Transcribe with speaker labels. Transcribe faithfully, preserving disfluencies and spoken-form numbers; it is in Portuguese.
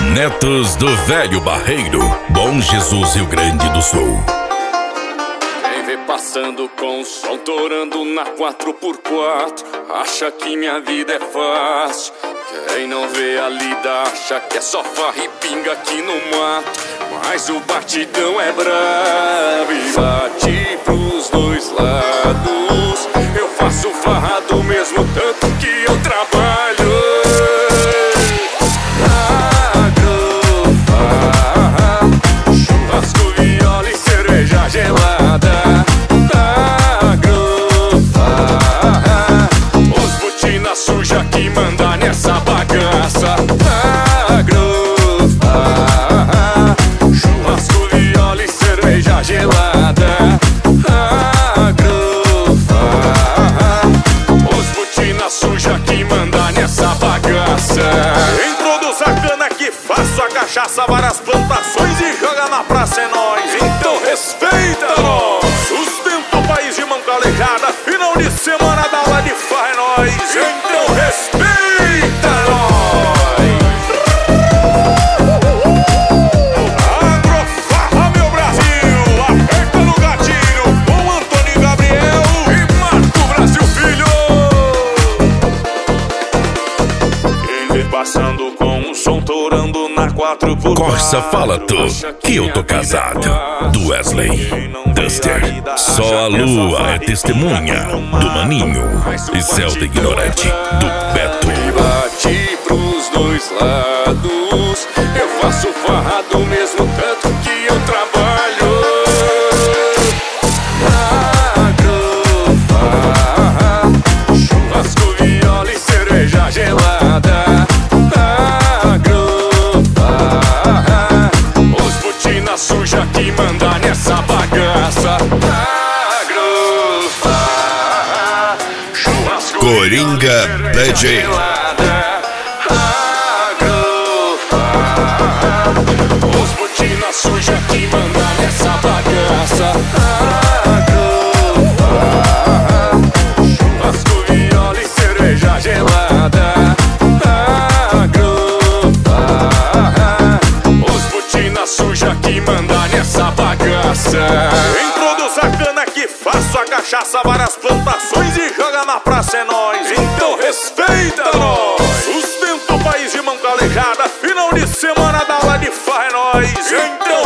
Speaker 1: Netos do Velho Barreiro, Bom Jesus, Rio Grande do Sul.
Speaker 2: Quem vê passando com o som torando na quatro por quatro acha que minha vida é fácil. Quem não vê a lida acha que é só farra e pinga aqui no mato. Mas o batidão é brabo e bate pros dois lados. Eu faço farra do mesmo tanto que eu trabalho. Gelada, agrofar. Os botina suja que manda nessa bagaça. Agrofar. Churrasco, viola e cerveja gelada. Agrofar. Os botina suja que manda nessa bagaça.
Speaker 3: Introduz a cana que faço a cachaça, várias plantações e joga na praça é nóis. Então respeita nós. Sustenta o país de mão calejada. Final de semana da aula de farra é nóis. Então respeita nós. Agrofarra, meu Brasil. Aperta no gatilho com Antônio Gabriel e Marco Brasil Filho. Quem vê passando com um som torando na quatro por quatro.
Speaker 1: Corsa fala tu, que eu tô casado. Do Wesley, Duster, Só a Lua é testemunha. Do Maninho e Celta Ignorante, do Beto.
Speaker 2: Bate pros dois lados. Eu faço farra do mesmo tanto que eu trabalho. Agrofar. Churrasco, viola e cerveja gelada. Agrofar. Os botina suja que manda nessa bagaça. Agrofar. Churrasco,
Speaker 1: Coringa D J.
Speaker 2: Os botina suja que manda nessa bagaça. Agrofar. Churrasco, viola e cerveja gelada. Agrofar. Os botina suja que manda nessa bagaça.
Speaker 3: Introduz a cana que faço a cachaça, várias plantações e joga na praça é nóis. Então respeita nós. Sustenta o país de mão calejada. Final de semana da aula de farra é nóis. Então